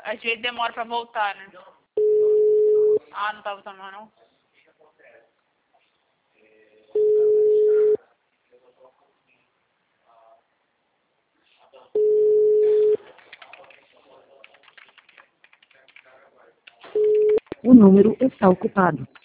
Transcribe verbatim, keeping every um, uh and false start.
Às vezes demora pra voltar, né? Ah, não tá voltando mais não? O número está ocupado.